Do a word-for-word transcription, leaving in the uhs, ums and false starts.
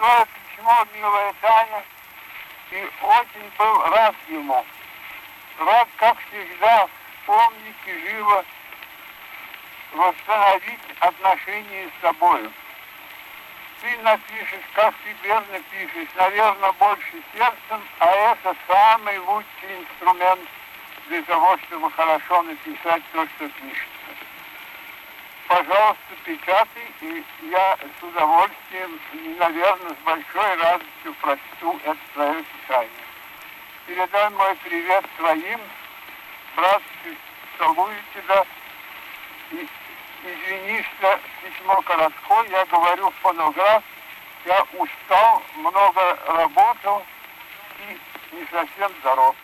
твое письмо, милая Таня, и очень был рад ему. Рад, как всегда, вспомнить и живо восстановить отношения с тобою. Ты напишешь, как ты верно пишешь, наверное, больше сердцем, а это самый лучший инструмент для того, чтобы хорошо написать то, что пишется. Пожалуйста, печатай, и я с удовольствием, наверное, с большой радостью прочту это твое писание. Передай мой привет своим, братцы, целую тебя, и извини, что письмо короткое, я говорю в фонограф, я устал, много работал и не совсем здоров.